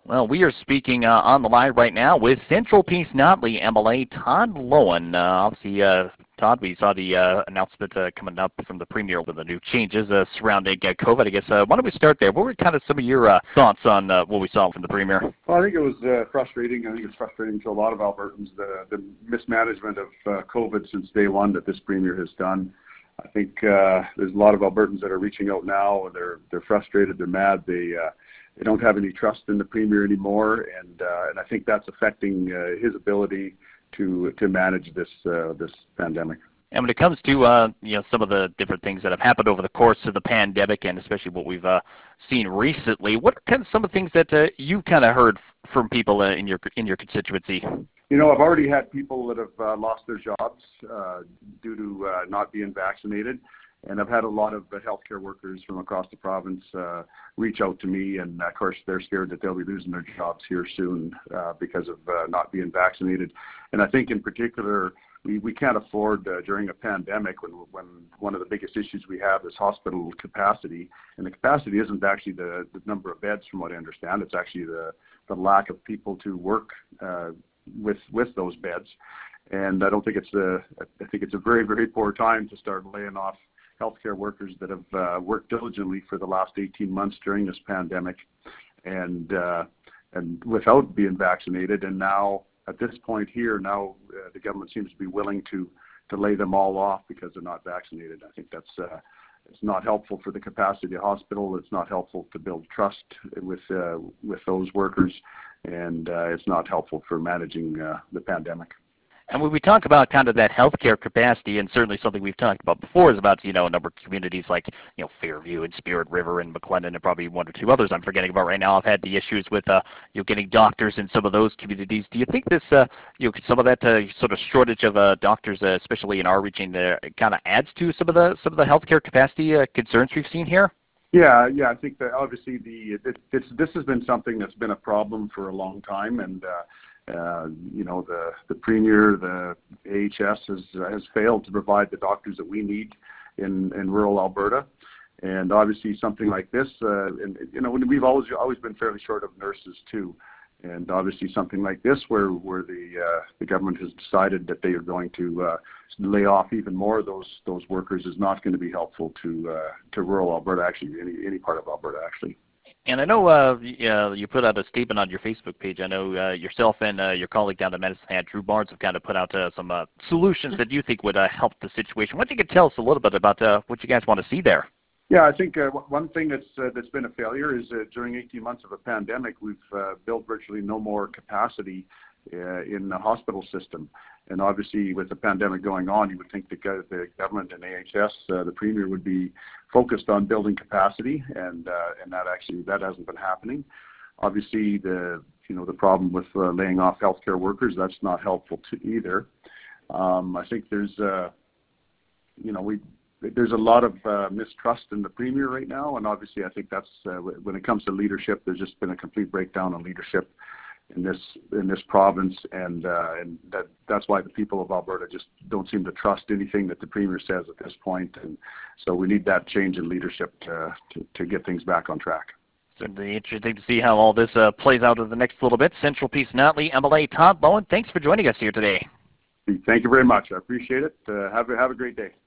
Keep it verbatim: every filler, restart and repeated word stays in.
Well, we are speaking uh, on the line right now with Central Peace Notley M L A Todd Loewen. Uh, obviously, uh, Todd, we saw the uh, announcement uh, coming up from the Premier with the new changes uh, surrounding uh, COVID. I guess, uh, why don't we start there? What were kind of some of your uh, thoughts on uh, what we saw from the Premier? Well, I think it was uh, frustrating. I think it's frustrating to a lot of Albertans, the, the mismanagement of uh, COVID since day one that this Premier has done. I think uh, there's a lot of Albertans that are reaching out now. They're they're frustrated. They're mad. They uh, they don't have any trust in the Premier anymore, and uh, and I think that's affecting uh, his ability to to manage this uh, this pandemic. And when it comes to uh, you know, some of the different things that have happened over the course of the pandemic, and especially what we've uh, seen recently, what are kind of some of the things that uh, you've kind of heard from people uh, in your in your constituency? You know, I've already had people that have uh, lost their jobs uh, due to uh, not being vaccinated, and I've had a lot of uh, healthcare workers from across the province uh, reach out to me, and of course they're scared that they'll be losing their jobs here soon uh, because of uh, not being vaccinated. And I think in particular, we, we can't afford uh, during a pandemic when, when one of the biggest issues we have is hospital capacity, and the capacity isn't actually the, the number of beds from what I understand, it's actually the, the lack of people to work uh, with with those beds. And I don't think it's a, I think it's a very, very poor time to start laying off healthcare workers that have uh, worked diligently for the last eighteen months during this pandemic and uh, and without being vaccinated. And now at this point here, now uh, the government seems to be willing to to lay them all off because they're not vaccinated. I think that's uh, it's not helpful for the capacity of the hospital. It's not helpful to build trust with uh, with those workers, and uh, it's not helpful for managing uh, the pandemic. And when we talk about kind of that healthcare capacity, and certainly something we've talked about before is about, you know, a number of communities like, you know, Fairview and Spirit River and McLennan and probably one or two others I'm forgetting about right now. I've had the issues with, uh, you know, getting doctors in some of those communities. Do you think this, uh, you know, some of that uh, sort of shortage of uh, doctors, uh, especially in our region, there, kind of adds to some of the some of the healthcare capacity uh, concerns we've seen here? Yeah, yeah, I think that obviously the it, it's this has been something that's been a problem for a long time, and uh, uh, you know the the Premier, the A H S has has failed to provide the doctors that we need in in rural Alberta, and obviously something like this, uh, and you know we've always always been fairly short of nurses too, and obviously something like this where where the uh, the government has decided that they are going to uh, lay off even more of those those workers is not going to be helpful to uh, to rural Alberta, actually any any part of Alberta actually. And I know uh, uh, you put out a statement on your Facebook page. I know uh, yourself and uh, your colleague down in Medicine Hat, Drew Barnes, have kind of put out uh, some uh, solutions that you think would uh, help the situation. What you could tell us a little bit about uh, what you guys want to see there? Yeah, I think uh, one thing that's uh, that's been a failure is uh, during eighteen months of a pandemic, we've uh, built virtually no more capacity uh, in the hospital system. And obviously, with the pandemic going on, you would think the, the government and A H S, uh, the Premier, would be focused on building capacity, and uh, and that actually that hasn't been happening. Obviously, the you know the problem with uh, laying off healthcare workers, that's not helpful to either. Um, I think there's uh, you know we. There's a lot of uh, mistrust in the Premier right now, and obviously I think that's uh, when it comes to leadership, there's just been a complete breakdown in leadership in this in this province, and uh, and that that's why the people of Alberta just don't seem to trust anything that the Premier says at this point, and so we need that change in leadership to to, to get things back on track. Certainly interesting to see how all this uh, plays out in the next little bit. Central Peace Notley M L A Todd Loewen, thanks for joining us here today. Thank you very much. I appreciate it. Uh, have a, have a great day.